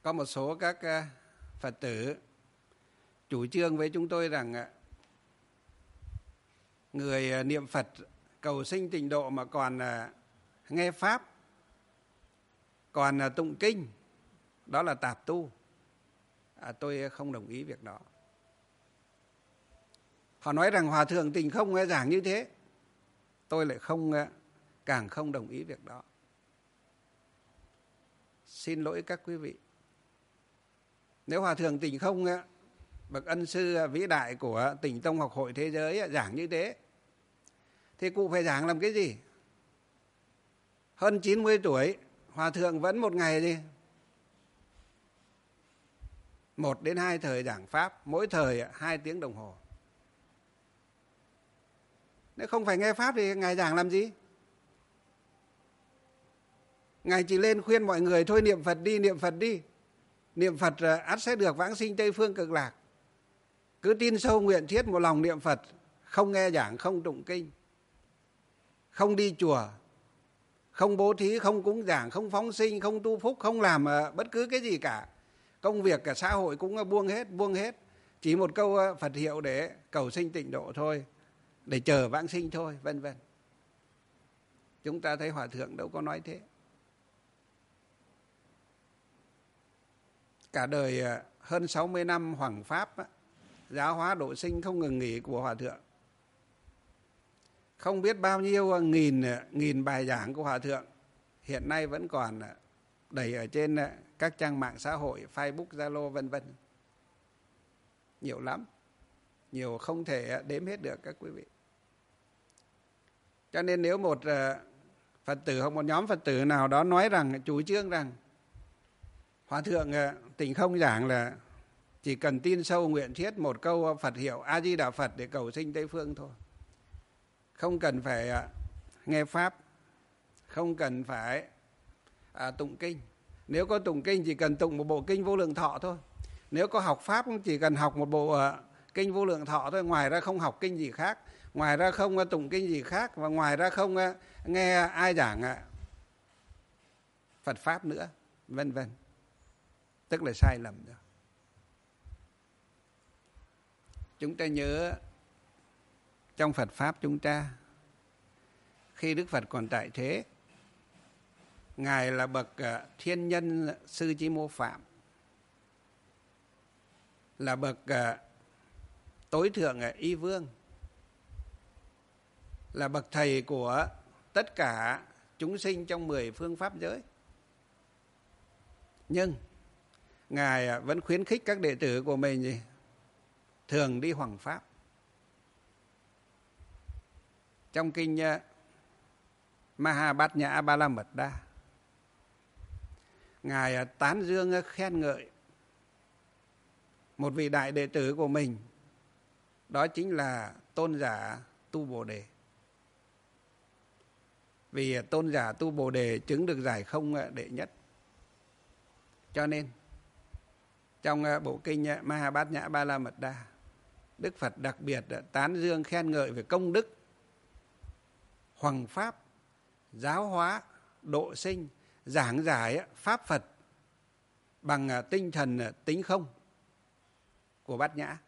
có một số các Phật tử chủ trương với chúng tôi rằng người niệm Phật cầu sinh tịnh độ mà còn nghe Pháp, còn tụng kinh, đó là tạp tu. Tôi không đồng ý việc đó. Họ nói rằng Hòa Thượng Tịnh Không giảng như thế. Tôi lại càng không đồng ý việc đó. Xin lỗi các quý vị. Nếu Hòa Thượng Tịnh Không, bậc ân sư vĩ đại của Tịnh Tông Học Hội Thế Giới giảng như thế, thì cụ phải giảng làm cái gì? Hơn 90 tuổi, Hòa Thượng vẫn một ngày đi 1 đến 2 thời giảng Pháp, mỗi thời 2 tiếng đồng hồ. Nếu không phải nghe Pháp thì Ngài giảng làm gì? Ngài chỉ lên khuyên mọi người thôi niệm Phật đi, niệm Phật đi. Niệm Phật ắt sẽ được vãng sinh Tây Phương Cực Lạc. Cứ tin sâu nguyện thiết một lòng niệm Phật, không nghe giảng, không tụng kinh, không đi chùa, không bố thí, không cúng giảng, không phóng sinh, không tu phúc, không làm bất cứ cái gì cả. Công việc cả xã hội cũng buông hết. Chỉ một câu Phật hiệu để cầu sinh tịnh độ thôi, để chờ vãng sinh thôi, vân vân. Chúng ta thấy Hòa Thượng đâu có nói thế. Cả đời hơn 60 năm hoằng Pháp, giáo hóa độ sinh không ngừng nghỉ của Hòa Thượng. Không biết bao nhiêu nghìn bài giảng của Hòa Thượng hiện nay vẫn còn đầy ở trên các trang mạng xã hội, Facebook, Zalo, vân vân. Nhiều lắm, nhiều không thể đếm hết được các quý vị. Cho nên nếu một Phật tử hoặc một nhóm Phật tử nào đó nói rằng, chủ trương rằng Hòa Thượng Tịnh Không giảng là chỉ cần tin sâu nguyện thiết một câu Phật hiệu A Di Đà Phật để cầu sinh Tây Phương thôi, không cần phải nghe Pháp, không cần phải tụng kinh. Nếu có tụng kinh chỉ cần tụng một bộ kinh Vô Lượng Thọ thôi. Nếu có học Pháp cũng chỉ cần học một bộ kinh Vô Lượng Thọ thôi. Ngoài ra không học kinh gì khác, ngoài ra không tụng kinh gì khác, và ngoài ra không nghe ai giảng Phật Pháp nữa, vân vân. Tức là sai lầm rồi. Chúng ta nhớ trong Phật Pháp chúng ta, khi Đức Phật còn tại thế, Ngài là bậc thiên nhân Sư Chí Mô Phạm, là bậc tối thượng Y Vương, là bậc thầy của tất cả chúng sinh trong 10 phương pháp giới. Nhưng Ngài vẫn khuyến khích các đệ tử của mình thường đi hoằng Pháp. Trong kinh Mahabhat Nhã Ba La Mật Đa, Ngài tán dương khen ngợi một vị đại đệ tử của mình, đó chính là tôn giả Tu Bồ Đề. Vì tôn giả Tu Bồ Đề chứng được giải không đệ nhất. Cho nên trong bộ kinh Mahabhat Nhã Ba La Mật Đa, Đức Phật đặc biệt tán dương khen ngợi về công đức hoằng Pháp, giáo hóa, độ sinh, giảng giải Pháp Phật bằng tinh thần tính không của Bát Nhã.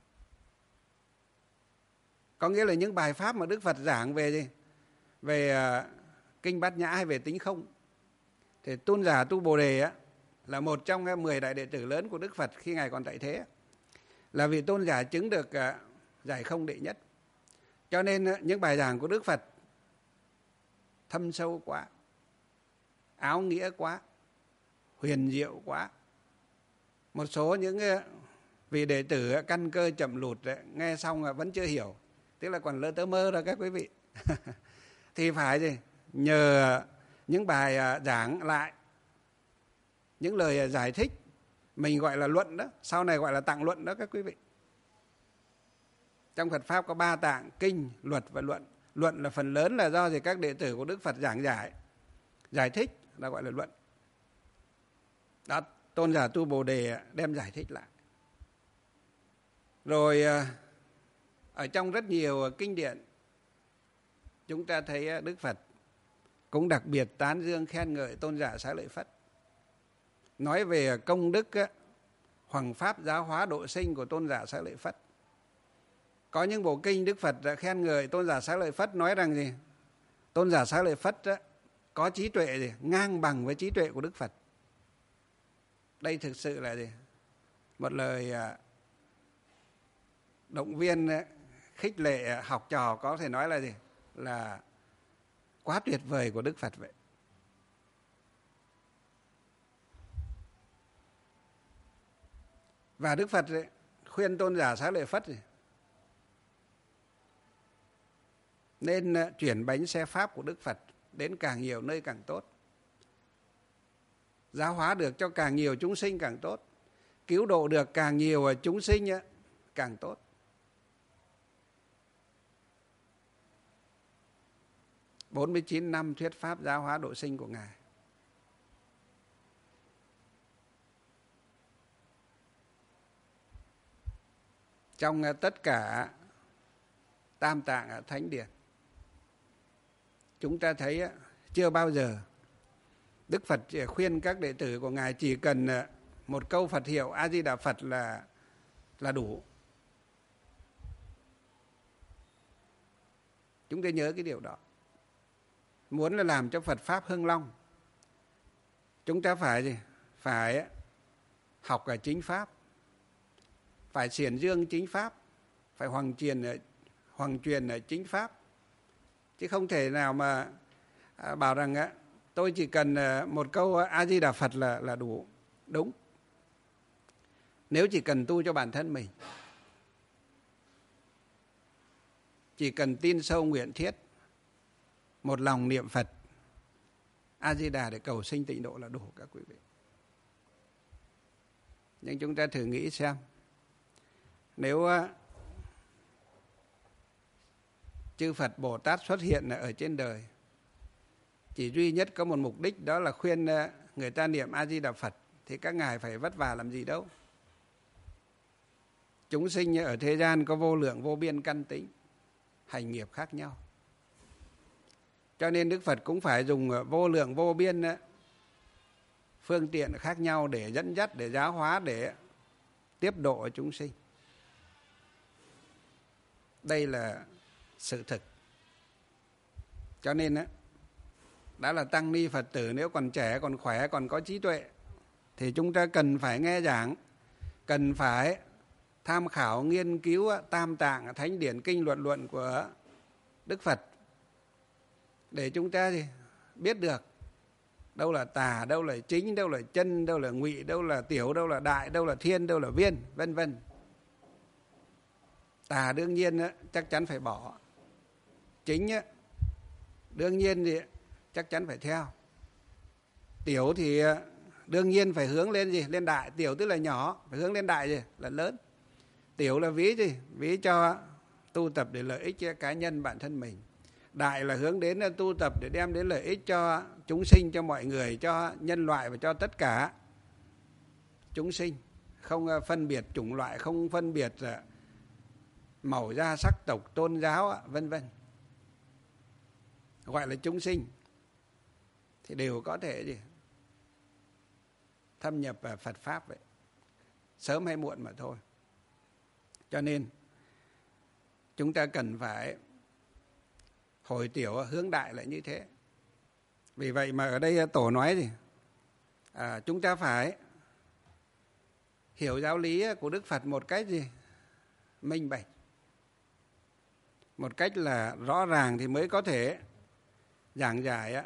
Có nghĩa là những bài Pháp mà Đức Phật giảng về gì? Về kinh Bát Nhã hay về tính không, thì tôn giả Tu Bồ Đề là một trong 10 đại đệ tử lớn của Đức Phật khi Ngài còn tại thế, là vị tôn giả chứng được giải không đệ nhất. Cho nên những bài giảng của Đức Phật thâm sâu quá, áo nghĩa quá, huyền diệu quá. Một số những vị đệ tử căn cơ chậm lụt nghe xong vẫn chưa hiểu, tức là còn lơ tơ mơ rồi các quý vị. Thì phải gì? Nhờ những bài giảng lại, những lời giải thích, mình gọi là luận đó, sau này gọi là tạng luận đó các quý vị. Trong Phật Pháp có 3 tạng: kinh, luật và luận. Luận là phần lớn là do các đệ tử của Đức Phật giảng giải, giải thích là gọi là luận. Đó, tôn giả Tu Bồ Đề đem giải thích lại. Rồi ở trong rất nhiều kinh điển, chúng ta thấy Đức Phật cũng đặc biệt tán dương khen ngợi tôn giả Xá Lợi Phất. nói về công đức hoằng pháp giáo hóa độ sinh của Tôn giả Xá Lợi Phất. Có những bộ kinh Đức Phật đã khen ngợi Tôn giả Xá Lợi Phất, nói rằng gì? Tôn giả Xá Lợi Phất có trí tuệ gì? Ngang bằng với trí tuệ của Đức Phật. Đây thực sự là gì? Một lời động viên, khích lệ học trò, có thể nói là gì? Là quá tuyệt vời của Đức Phật vậy. Và Đức Phật khuyên Tôn giả Xá Lợi Phất nên chuyển bánh xe pháp của Đức Phật đến càng nhiều nơi càng tốt. Giáo hóa được cho càng nhiều chúng sinh càng tốt. Cứu độ được càng nhiều chúng sinh càng tốt. Bốn mươi 49 năm thuyết pháp giáo hóa độ sinh của Ngài. Trong tất cả Tam Tạng Thánh Điển, chúng ta thấy chưa bao giờ Đức Phật khuyên các đệ tử của Ngài chỉ cần một câu Phật hiệu A Di Đà Phật là đủ. Chúng ta nhớ cái điều đó. Muốn là làm cho Phật pháp hưng long, chúng ta phải gì? Phải học ở chính pháp, phải xiển dương chính pháp, phải hoằng truyền ở chính pháp. Chứ không thể nào mà bảo rằng tôi chỉ cần một câu A Di Đà Phật là đủ. Đúng. Nếu chỉ cần tu cho bản thân mình, chỉ cần tin sâu nguyện thiết, một lòng niệm Phật A Di Đà để cầu sinh tịnh độ là đủ các quý vị. Nhưng chúng ta thử nghĩ xem, nếu chư Phật Bồ Tát xuất hiện ở trên đời, chỉ duy nhất có một mục đích, đó là khuyên người ta niệm A Di Đà Phật, thì các ngài phải vất vả làm gì đâu. Chúng sinh ở thế gian có vô lượng vô biên căn tính, hành nghiệp khác nhau. Cho nên Đức Phật cũng phải dùng vô lượng vô biên phương tiện khác nhau để dẫn dắt, để giáo hóa, để tiếp độ chúng sinh. Đây là sự thực. Cho nên đã là tăng ni Phật tử, nếu còn trẻ, còn khỏe, còn có trí tuệ, thì chúng ta cần phải nghe giảng, cần phải tham khảo nghiên cứu Tam Tạng Thánh Điển kinh luận của Đức Phật, để chúng ta biết được đâu là tà, đâu là chính, đâu là chân, đâu là ngụy, đâu là tiểu, đâu là đại, đâu là thiên, đâu là viên, vân vân. Tà đương nhiên chắc chắn phải bỏ. Chính đương nhiên thì chắc chắn phải theo. Tiểu thì đương nhiên phải hướng lên gì? Lên đại. Tiểu tức là nhỏ, phải hướng lên đại gì? Là lớn. Tiểu là ví gì? Ví cho tu tập để lợi ích cho cá nhân bản thân mình. Đại là hướng đến tu tập để đem đến lợi ích cho chúng sinh, cho mọi người, cho nhân loại và cho tất cả chúng sinh. Không phân biệt chủng loại, không phân biệt màu da, sắc tộc, tôn giáo, vân vân. Gọi là chúng sinh thì đều có thể gì? Thâm nhập vào Phật Pháp vậy. Sớm hay muộn mà thôi. Cho nên chúng ta cần phải hồi tiểu hướng đại lại như thế. Vì vậy mà ở đây Tổ nói gì? Chúng ta phải hiểu giáo lý của Đức Phật một cách gì? Minh bạch. Một cách là rõ ràng thì mới có thể giảng giải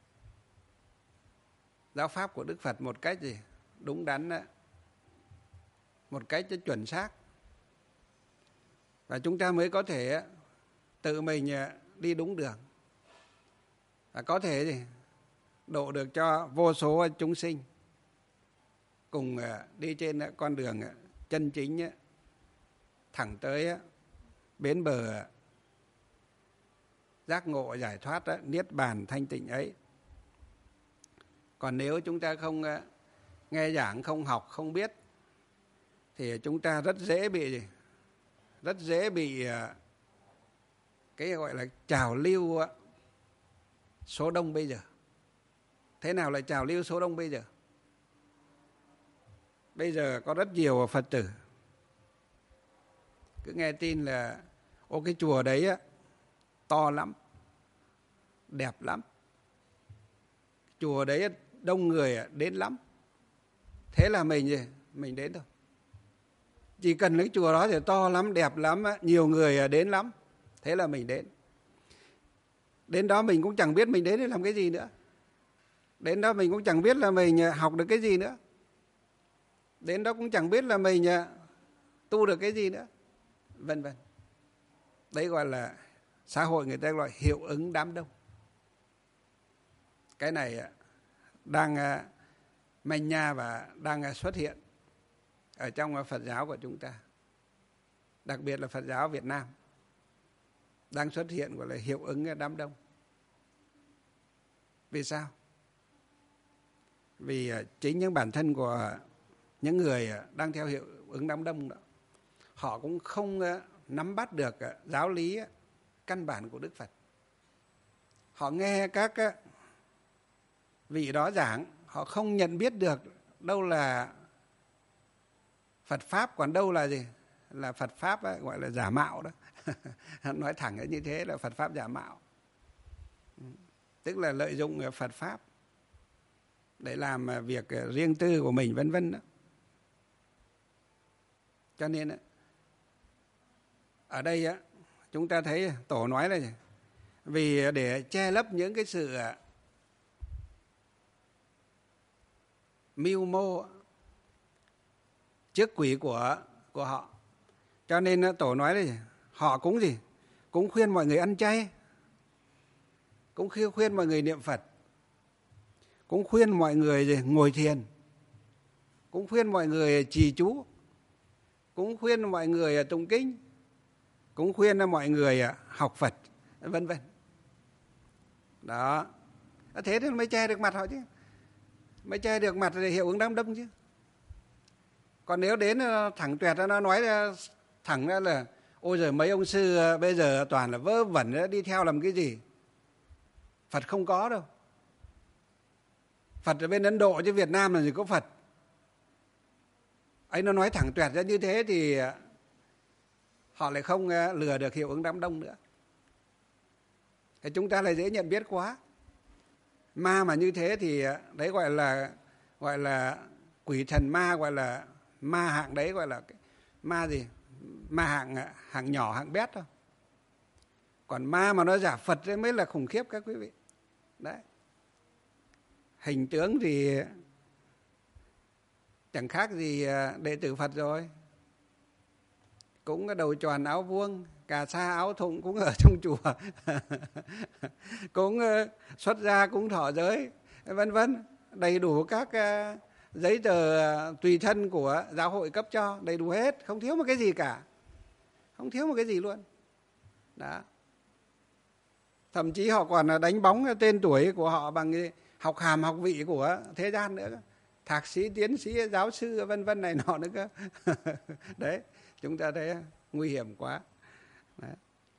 giáo pháp của Đức Phật một cách gì? Đúng đắn, một cách chuẩn xác. Và chúng ta mới có thể tự mình đi đúng đường. Và có thể gì? Độ được cho vô số chúng sinh cùng đi trên con đường chân chính, thẳng tới bến bờ giác ngộ giải thoát, niết bàn thanh tịnh ấy. Còn nếu chúng ta không nghe giảng, không học, không biết, thì chúng ta rất dễ bị gì? Rất dễ bị cái gọi là trào lưu số đông bây giờ. Thế nào là trào lưu số đông bây giờ? bây giờ có rất nhiều Phật tử cứ nghe tin là ô cái chùa đấy á, to lắm, đẹp lắm, chùa đấy đông người đến lắm, thế là mình đến thôi. Chỉ cần cái chùa đó thì to lắm, đẹp lắm, nhiều người đến lắm, thế là mình đến. Đến đó mình cũng chẳng biết mình đến để làm cái gì nữa. Đến đó mình cũng chẳng biết là mình học được cái gì nữa. Đến đó cũng chẳng biết là mình tu được cái gì nữa, vân vân. Đấy gọi là xã hội người ta gọi hiệu ứng đám đông. Cái này đang manh nha và đang xuất hiện ở trong Phật giáo của chúng ta, đặc biệt là Phật giáo Việt Nam, đang xuất hiện gọi là hiệu ứng đám đông. Vì sao? Vì chính những bản thân của những người đang theo hiệu ứng đám đông đó, họ cũng không nắm bắt được giáo lý căn bản của Đức Phật. Họ nghe các vị đó giảng, họ không nhận biết được đâu là Phật Pháp, còn đâu là gì? Là Phật Pháp gọi là giả mạo đó. Nói thẳng như thế là Phật Pháp giả mạo. Tức là lợi dụng Phật Pháp để làm việc riêng tư của mình, vân vân đó. Cho nên ở đây chúng ta thấy Tổ nói là gì? Vì để che lấp những cái sự mưu mô trước quỷ của họ, cho nên Tổ nói là gì? Họ cũng gì? Cũng khuyên mọi người ăn chay, cũng khuyên mọi người niệm Phật, cũng khuyên mọi người gì? Ngồi thiền, cũng khuyên mọi người trì chú, cũng khuyên mọi người tụng kinh, cũng khuyên mọi người học Phật, vân vân. Đó. Thế thì mới che được mặt họ chứ. Mới che được mặt thì hiệu ứng đám đông chứ. Còn nếu đến thẳng tuyệt nó nói thẳng ra là ôi giời, mấy ông sư bây giờ toàn là vớ vẩn, đi theo làm cái gì? Phật không có đâu. Phật ở bên Ấn Độ chứ Việt Nam là gì có Phật. Ấy nó nói thẳng tuyệt ra như thế thì họ lại không lừa được hiệu ứng đám đông nữa. Thì chúng ta lại dễ nhận biết quá. Ma mà như thế thì đấy gọi là quỷ thần ma, gọi là ma hạng đấy, gọi là ma gì? Ma hạng nhỏ, hạng bét thôi. Còn ma mà nó giả Phật đấy mới là khủng khiếp các quý vị. Đấy. Hình tướng thì chẳng khác gì đệ tử Phật rồi. Cũng đầu tròn áo vuông, cà sa áo thụng cũng ở trong chùa. Cũng xuất gia, cũng thọ giới, vân vân. Đầy đủ các giấy tờ tùy thân của giáo hội cấp cho, đầy đủ hết, không thiếu một cái gì cả. Không thiếu một cái gì luôn. Đó. Thậm chí họ còn đánh bóng tên tuổi của họ bằng học hàm học vị của thế gian nữa. Thạc sĩ, tiến sĩ, giáo sư, vân vân này nọ nữa cơ. Đấy, chúng ta thấy nguy hiểm quá. Đấy.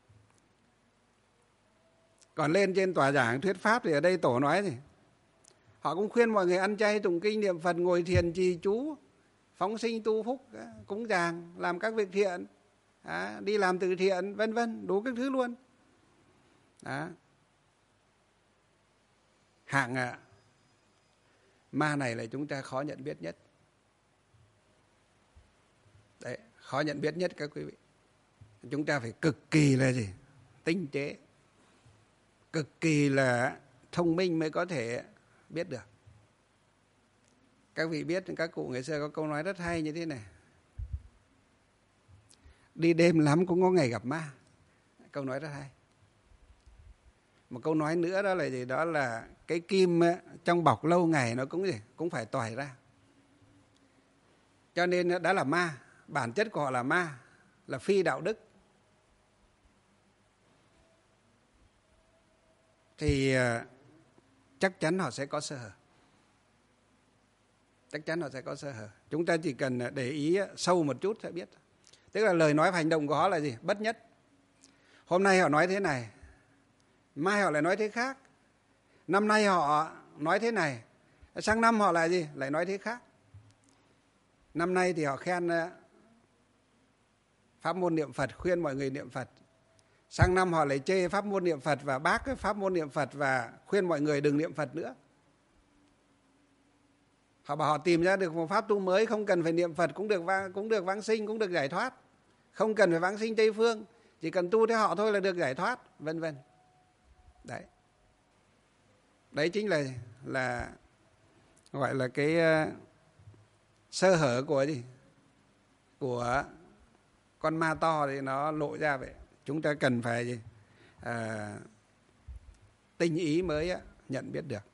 Còn lên trên tòa giảng thuyết pháp thì ở đây Tổ nói gì? Họ cũng khuyên mọi người ăn chay, tụng kinh, niệm Phật, ngồi thiền, trì chú, phóng sinh tu phúc, cúng dường, làm các việc thiện, đi làm từ thiện, vân vân, đủ các thứ luôn. Đó. Hạng ma này là chúng ta khó nhận biết nhất. Đấy, khó nhận biết nhất các quý vị. Chúng ta phải cực kỳ là gì? Tinh tế, cực kỳ là thông minh mới có thể biết được. Các vị biết các cụ ngày xưa có câu nói rất hay như thế này: đi đêm lắm cũng có ngày gặp ma. Câu nói rất hay. Một câu nói nữa đó là gì? Đó là cái kim trong bọc lâu ngày nó cũng gì? Cũng phải tỏi ra. Cho nên đó là ma. Bản chất của họ là ma, là phi đạo đức. Thì chắc chắn họ sẽ có sơ hở. Chắc chắn họ sẽ có sơ hở. Chúng ta chỉ cần để ý sâu một chút sẽ biết. Tức là lời nói và hành động của họ là gì? Bất nhất. Hôm nay họ nói thế này, mai họ lại nói thế khác. Năm nay họ nói thế này, sang năm họ lại gì? Lại nói thế khác. Năm nay thì họ khen pháp môn niệm Phật, khuyên mọi người niệm Phật. Sang năm họ lại chê pháp môn niệm Phật và bác cái pháp môn niệm Phật và khuyên mọi người đừng niệm Phật nữa. Họ bảo họ tìm ra được một pháp tu mới, không cần phải niệm Phật cũng được vãng sinh, cũng được giải thoát. Không cần phải vãng sinh Tây Phương, chỉ cần tu theo họ thôi là được giải thoát, vân vân. Đấy. Đấy chính là gọi là cái sơ hở của gì? Của con ma to thì nó lộ ra vậy. Chúng ta cần phải tinh ý mới nhận biết được.